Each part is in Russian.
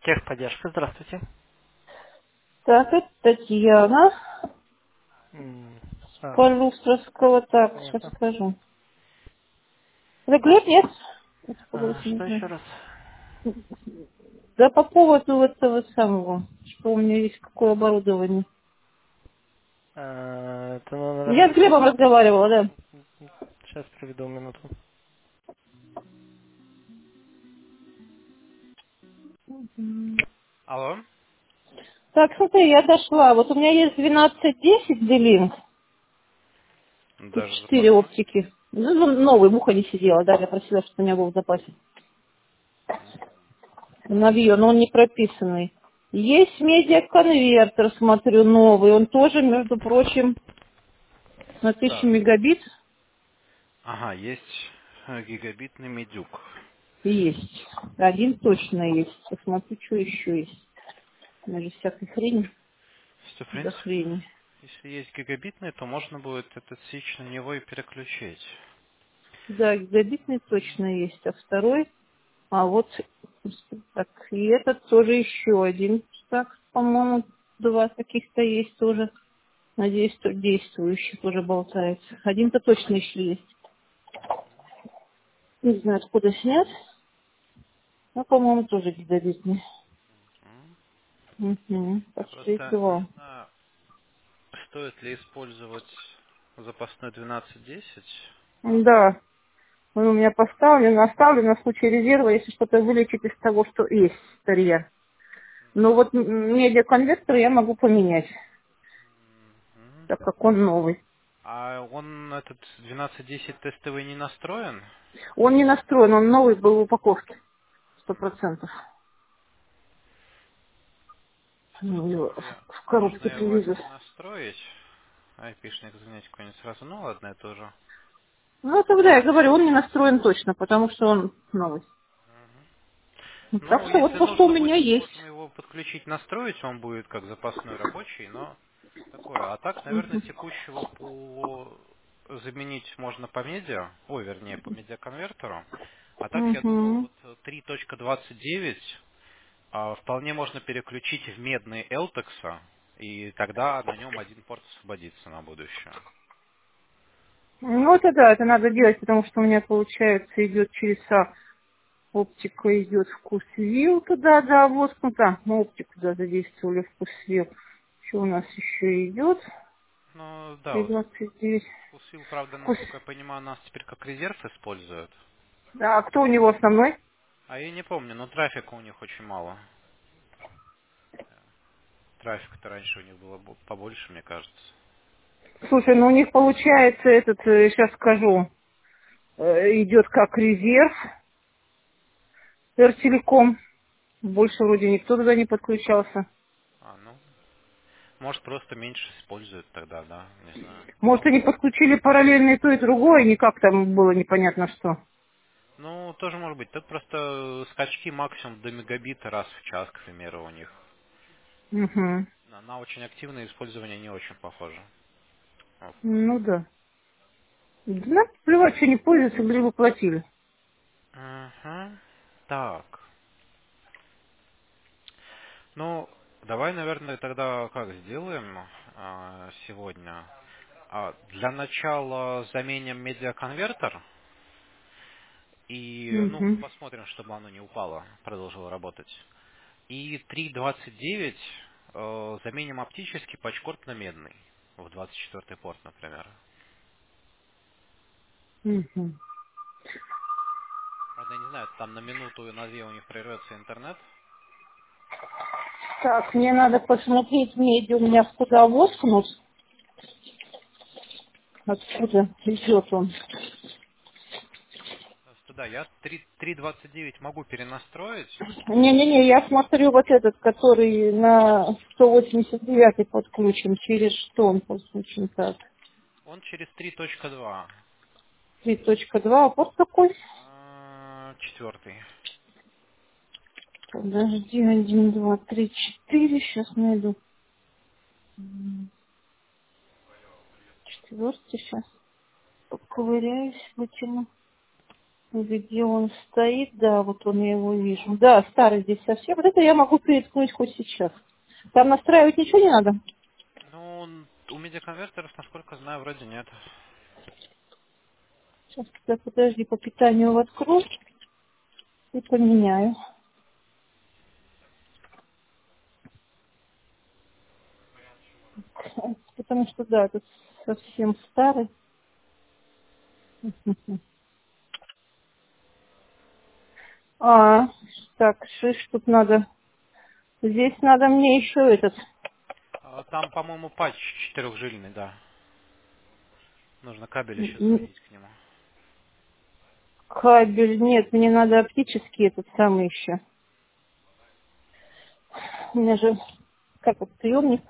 Техподдержка, здравствуйте. Так, это Татьяна М, а, Полюстровского. Так, сейчас Понятно. скажу. Это Глеб, нет? Это по голосу не Что еще знаю. раз? Да по поводу этого самого, что у меня есть, какое оборудование. Это номер... Я с Глебом разговаривала, да. Сейчас приведу минуту. Алло? Так, смотри, я дошла. Вот у меня есть 1210 D-Link. Тут Даже 4 запасной? оптики. Ну, новый, муха не сидела, да, я просила, чтобы у меня был в запасе. Навье, но он не прописанный. Есть медиаконвертер, смотрю, новый. Он тоже, между прочим, на 1000 Так. мегабит. Ага, есть гигабитный медюк. Есть. Один точно есть. Посмотрю, что еще есть. У меня же всякой хрени В до принципе, хрени. если есть гигабитный, то можно будет этот свич на него и переключить. Да, гигабитный точно есть. А второй, а вот так, и этот тоже еще один. Так, по-моему, два таких-то есть тоже. Надеюсь, что действующий тоже болтается. Один-то точно еще есть. Не знаю, откуда снят. Но, по-моему, тоже гигабитный. М. Угу. Я Так что есть просто не два. знаю, стоит ли использовать запасной 1210. Да, он у меня поставлен, оставлен на случай резерва, если что-то вылечить из того, что есть старья. Но вот медиаконвертер я могу поменять, Мгм. так как он новый. А он, этот 1210 тестовый, не настроен? Он не настроен, он новый был в упаковке, 100%. Ну, его Попробую. в Можно коробке его привезут. перенастроить. Айпишник, извините, какой-нибудь сразу. Ну ладно, это уже. Ну, тогда я говорю, он не настроен точно, потому что он новый. Ну, так Ну, что вот если то, что у нужно меня будет, есть. можем его подключить, настроить. Он будет как запасной рабочий, но такое. А так, наверное, Мгм. текущего по заменить можно по медиа, ой, вернее, по медиаконвертеру. А так, я думал, Мгм. вот 3.29 вполне можно переключить в медный Eltex, и тогда на нем один порт освободится на будущее. Ну, это да, это надо делать, потому что у меня, получается, идет через оптика идет вкусвилл туда, да, вот, ну да, мы оптику туда задействовали вкусвилл. Что у нас еще идет? Ну, да, вот 329. Фусил, правда, Вкус. насколько я понимаю, нас теперь как резерв используют. Да, а кто у него основной? А я не помню, но трафика у них очень мало. Трафика-то раньше у них было побольше, мне кажется. Слушай, ну у них получается этот, сейчас скажу, идет как резерв, Эртелеком. Больше вроде никто туда не подключался. Ну, может, просто меньше используют тогда, да, не знаю. Может, они подключили параллельно и то, и другое, никак там было непонятно что. Ну, тоже может быть. Тут просто скачки максимум до мегабита раз в час, к примеру, у них. Угу. На очень активное использование не очень похоже. Вот. Ну да. Да, плевать, что не пользуются, либо платили. Ага. Так. Ну, давай, наверное, тогда как сделаем сегодня? Для начала заменим медиаконвертер и, ну, Угу. посмотрим, чтобы оно не упало, продолжило работать. И 3.29 заменим оптический патчкорд на медный в 24 порт, например. Угу. Правда, я не знаю, там на минуту и на две у них прервется интернет. Так, мне надо посмотреть меди у меня куда воткнут. Откуда идет он? Просто да, я 3.29 могу перенастроить. Не-не-не, я смотрю вот этот, который на 189 подключен. Через что он подключен так? Он через 3.2. 3.2, а вот такой. Четвертый. Подожди, 1, 2, 3, 4, сейчас найду. Четвертый, сейчас поковыряюсь, вытяну. Где он стоит, да, вот он, я его вижу. Да, старый здесь совсем. Вот это я могу переткнуть хоть сейчас. Там настраивать ничего не надо? Ну, у медиаконвертеров, насколько знаю, вроде нет. Сейчас, подожди, по питанию открою и поменяю. Потому что, да, тут совсем старый. А, так, шиш, тут надо... Здесь надо мне еще этот... Там, по-моему, патч четырехжильный, да. Нужно кабель еще м, заменить к нему. Кабель. Нет, мне надо оптический этот самый еще. У меня же, как вот, приемник,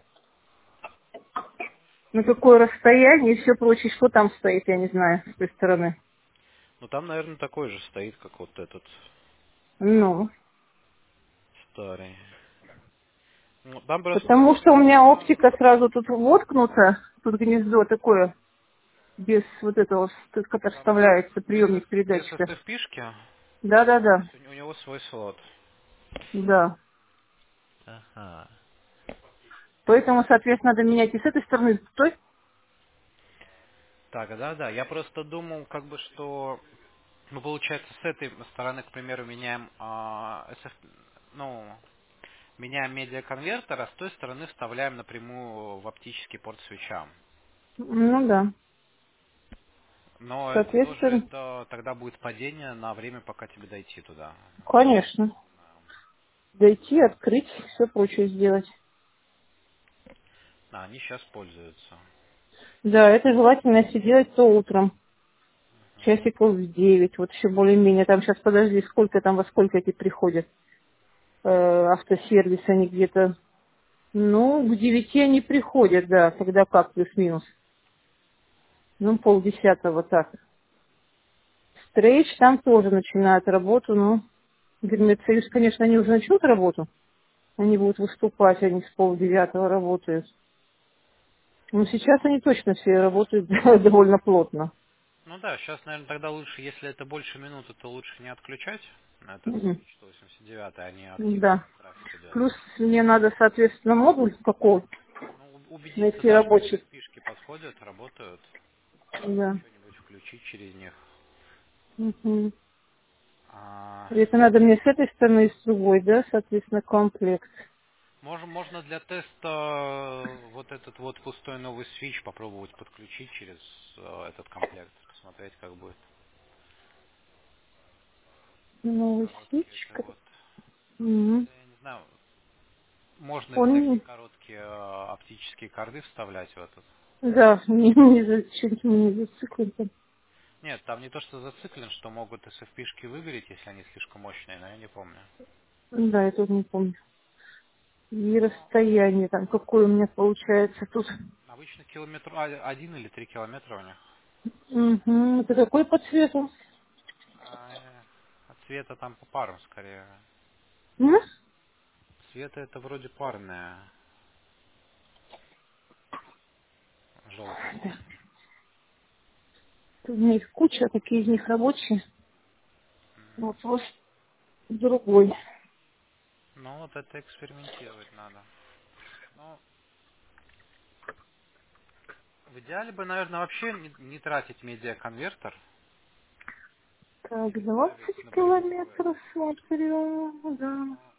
на какое расстояние и все прочее. Что там стоит, я не знаю, с той стороны. Ну, там, наверное, такой же стоит, как вот этот Ну, старый. Ну, там просто потому что у меня написано... оптика сразу тут воткнута. Тут гнездо такое, без вот этого, который Там вставляется, без, приемник без передатчика. SFP-шки, то Да-да-да, есть у него свой слот. да. Ага. Поэтому, соответственно, надо менять и с этой стороны, и с той. Так, да. Я просто думал, как бы, что мы, получается, с этой стороны, к примеру, меняем ну, меняем медиаконвертер, а с той стороны вставляем напрямую в оптический порт свеча. Ну да, Но это тоже соответственно, тогда будет падение на время, пока тебе дойти туда. конечно. Дойти, открыть, все прочее сделать. Они сейчас пользуются. Да, это желательно, если делать, то утром. Часиков в 9, вот еще более-менее. Там сейчас, подожди, сколько там, во сколько эти приходят? Автосервис, они где-то, ну, к 9 они приходят, да, когда как, плюс-минус. Ну, полдесятого так. Стрейч там тоже начинают работу, ну, Гермет-союз, конечно, они уже начнут работу. Они будут выступать, они с полдевятого работают. Но сейчас они точно все работают довольно плотно. Ну да, сейчас, наверное, тогда лучше, если это больше минуты, то лучше не отключать на этот Мгм. switch 189, они активно Да. там трафик идет. Плюс мне надо, соответственно, модуль какой Ну, убедиться, найти да, что рабочий. SFP-шки подходят, работают, Да. что-нибудь включить через них. Мгм. А, И это надо мне с этой стороны и с другой, да, соответственно, комплект. можно для теста вот этот вот пустой новый switch попробовать подключить через этот комплект, посмотреть, как будет. Новый Короткие это свечка. вот. Мгм. Да, я не знаю, можно ли такие Он, короткие оптические корды вставлять в этот? да, не зачем не зациклен. Нет, там не то, что зациклен, что могут SFP-шки выгореть, если они слишком мощные, но я не помню. Да, я тоже не помню. И Но расстояние там, какое у меня получается тут. обычно километр, 1 или 3 километра у них. Угу. Это какой по цвету? От цвета там по парам скорее. М? Цвета это вроде парная, желтый. Тут у меня их куча, такие из них рабочие. Вопрос другой. Ну вот это экспериментировать надо. Ну, в идеале бы, наверное, вообще не тратить медиаконвертер, Так, ставить 20 напрямую в километров этот. смотрю, да. Ну,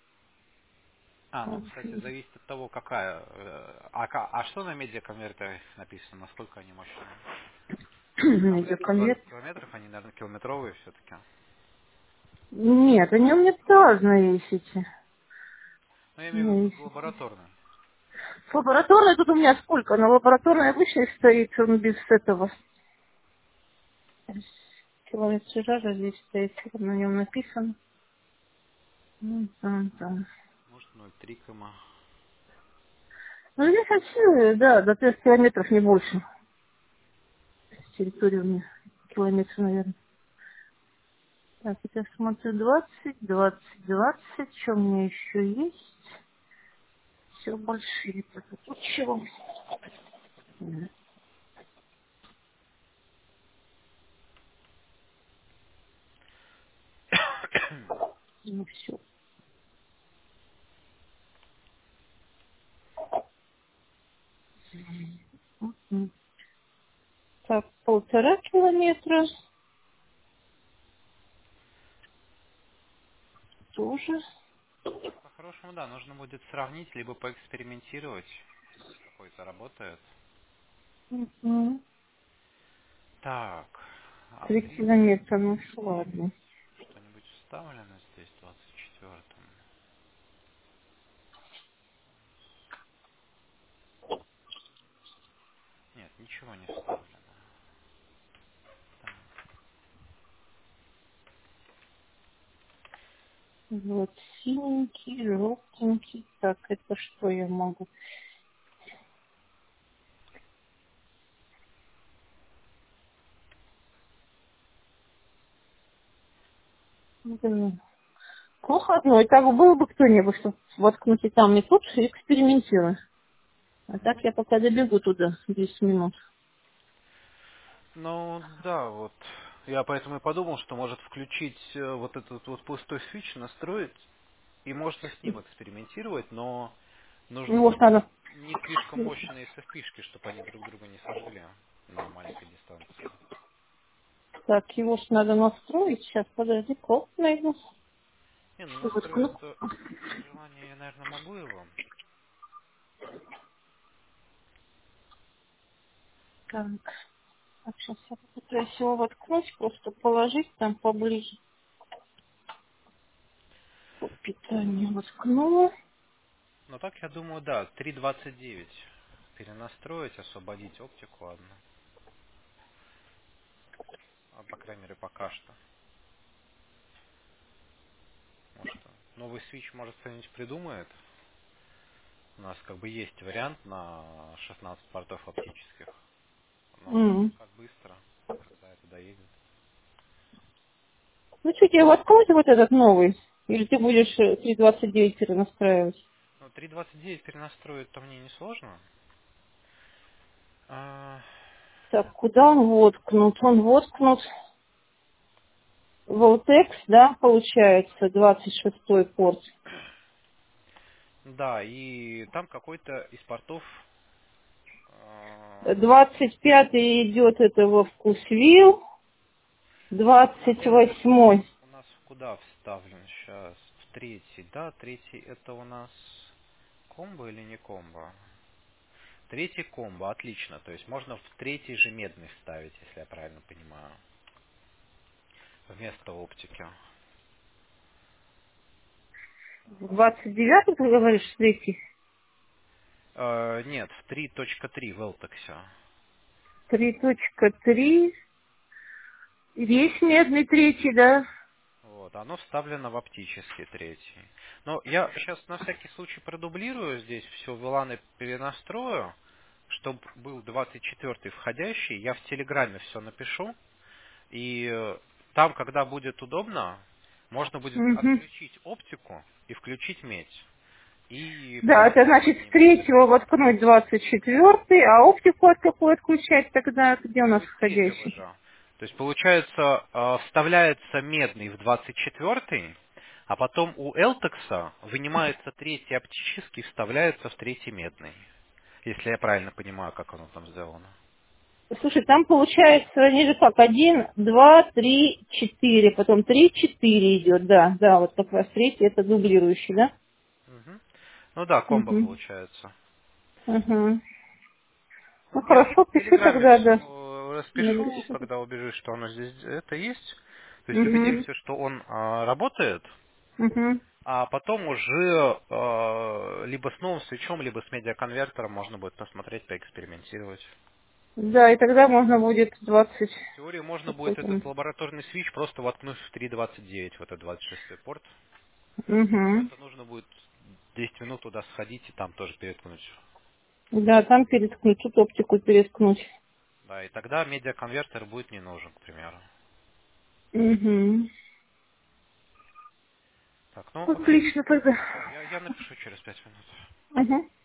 ну, кстати, зависит от того, какая. А что на медиаконвертерах написано, насколько они мощные? Там же 120 Медиаконверт. километров, они, наверное, километровые все-таки. Нет, они у меня разные есть эти. Ну, я У имею в меня виду есть. лабораторные. Лабораторная тут у меня сколько? На лабораторной обычной стоит, он без этого. Километр же здесь стоит, на нем написано. Ну, там. Может, 0,3 км. Ну, здесь от силы, да, до 3 километров, не больше. Территория у меня километр, наверное. Так, я смотрю 20. Что у меня еще есть? Все большие. Тут чего? Ну, все. Так, 1,5 километра тоже. По-хорошему, да, нужно будет сравнить, либо поэкспериментировать, если какой-то работает. Мгм. Так, а 3 километра, ну ладно. 39, что-нибудь вставлено здесь в 24-м? Нет, ничего не вставлено. Так, Вот синенький, желтенький. Так, это что я могу? Да. Плохо одно. И так было бы кто-нибудь, что воткнуть и там, и тут, и экспериментируем. А так мгм. я пока добегу туда 10 минут. Ну, да, вот. Я поэтому и подумал, что может включить вот этот вот пустой свич, настроить, и можно с ним экспериментировать, но нужно Его ж надо, не слишком мощные SFP-шки, чтобы они друг друга не сожгли на маленькой дистанции. так, его ж надо настроить. Сейчас, подожди, коп найду. Не, ну Воткну. настроить-то при желании я, наверное, могу его. Так, так, сейчас я попытаюсь его воткнуть, просто положить там поближе. Питание воткнула. Но так, я думаю, да, 3.29 перенастроить, освободить оптику одну. По крайней мере, пока что. Может, новый свич, может, кто-нибудь придумает. У нас как бы есть вариант на 16 портов оптических. Но М. как быстро, когда это доедет. Ну что, тебе воткнуть вот этот новый? Или ты будешь 3,29 перенастраивать? Ну, 3.29 перенастроить-то мне несложно. А, Так, куда он воткнут? Он воткнут Voltex, да, получается, 26-й порт. да, и там какой-то из портов 25-й идет этого вкусвилл, он 28-й. у нас куда вставлен сейчас? В третий, да? Третий это у нас комбо или не комбо? Третий комбо, отлично. То есть можно в третий же медный вставить, если я правильно понимаю. Вместо оптики. 29-й, ты говоришь, третий? Нет, в 3.3 в Eltex. 3,3. Весь медный третий, да? Вот, оно вставлено в оптический третий. Но я сейчас на всякий случай продублирую здесь все в Иланы перенастрою, чтобы был 24-й входящий. Я в Телеграме все напишу. И там, когда будет удобно, можно будет Мгм. отключить оптику и включить медь. И Да, это значит перенастроить с немного. третьего воткнуть 24-й, а оптику от какой отключать тогда? Где у нас Ну, из третьего входящий? же. То есть, получается, вставляется медный в 24-й, а потом у Элтекса вынимается третий оптический, вставляется в третий медный. Если я правильно понимаю, как оно там сделано. Слушай, там получается, они же как, 1, 2, 3, 4, потом 3, 4 идет, да, да, вот как раз третий, это дублирующий, да? Мгм. Ну да, комбо Угу. получается. Угу. Ну Я хорошо, в пиши Телеграме тогда, да. все распишу, Напиши. когда убежишь, что оно здесь это есть. То есть Угу. убедимся, что он работает, Угу. а потом уже либо с новым свечом, либо с медиаконвертером можно будет посмотреть, поэкспериментировать. Да, и тогда можно будет 20 В теории можно будет какой-то. этот лабораторный свич просто воткнуть в 3.29, в этот 26-й порт. Но Угу. это нужно будет 10 минут туда сходить и там тоже переткнуть. Да, там переткнуть, тут оптику переткнуть. Да, и тогда медиаконвертер будет не нужен, к примеру. Угу. Так, ну окей. Отлично тогда. Да, я напишу через 5 минут. Угу.